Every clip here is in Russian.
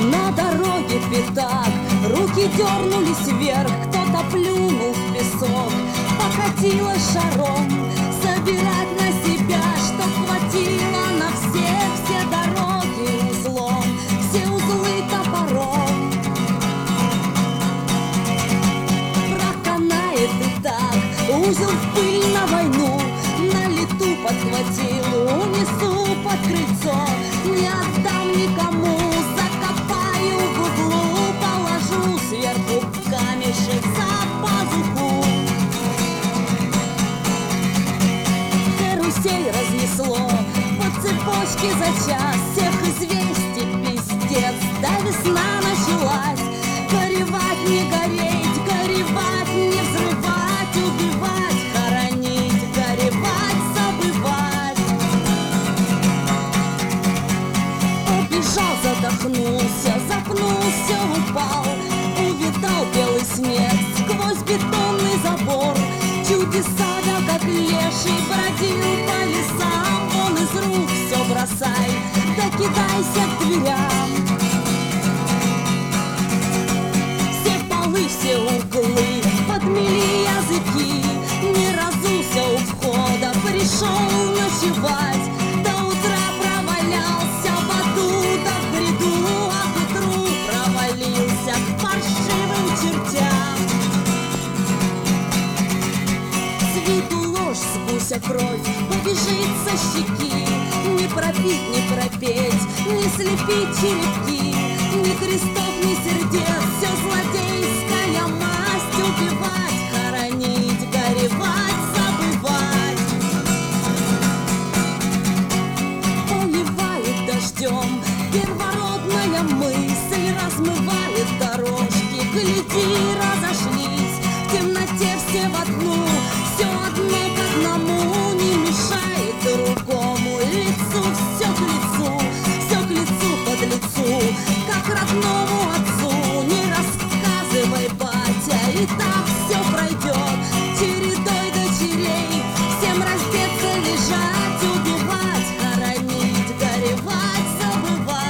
На дороге пятак, руки дернулись вверх, кто-то плюнул в песок, покатило шаром, собирать на себя, что хватило на все дороги узлом, все узлы топором. Проканает и так, узел в пыль на войну, на лету подхватил, унесу под крыльцо, не отдам никому, закопаю в углу, положу сверху камешек за пазуху. Карусель разнесло по цепочке за час, всех известий пиздец, да весна началась. Горевать не гореть, горевать не взрывать, убивать, хоронить, горевать, забывать. Побежал, задохнулся, запнулся, упал, увидал белый снег сквозь бетонный забор. Чудеса, да как леший, бродил по лесам, вон из рук все бросай, да кидайся к дверям. Все углы подмели языки, не разулся у входа, пришел ночевать, до утра провалялся в аду, да в бреду, а к утру провалился к паршивым чертям. С виду ложь, с гуся кровь побежит со щеки, не пропить, не пропеть, не слепить черепки, ни крестов, ни сердец, все злодейская масть, убивать, хоронить, горевать, забывать. Поливает дождем первородная мысль, размывает дорожки, гляди, разошлись, в темноте все в одну, все одно к одному, не мешает другому, лицу все к лицу, все к лицу под лицу, как родному отцу. Не рассказывай, батя, и так все пройдет чередой дочерей, всем раздеться, лежать, убивать, хоронить, горевать, забывать.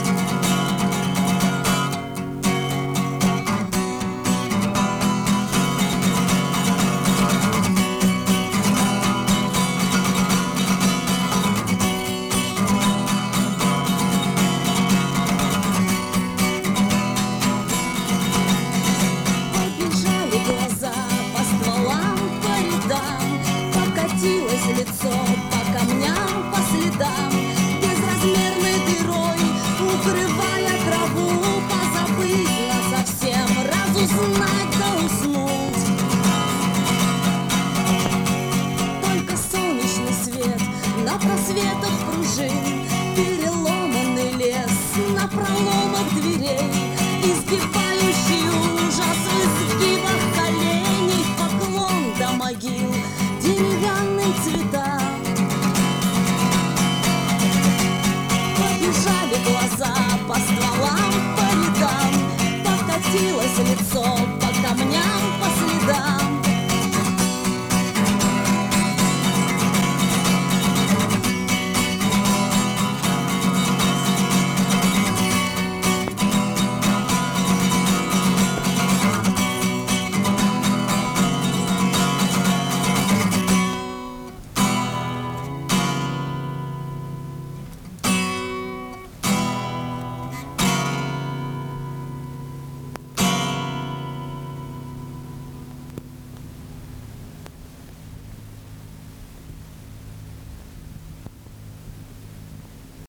Лицо по камням, по следам, безразмерной дырой, укрывая траву, позабыть насовсем, разузнать да уснуть. Только солнечный свет на просветах пружин, переломанный лес на проломах дверей, избивающий ужас в изгибах коленей, поклон до могил, деревянные цвета. Побежали глаза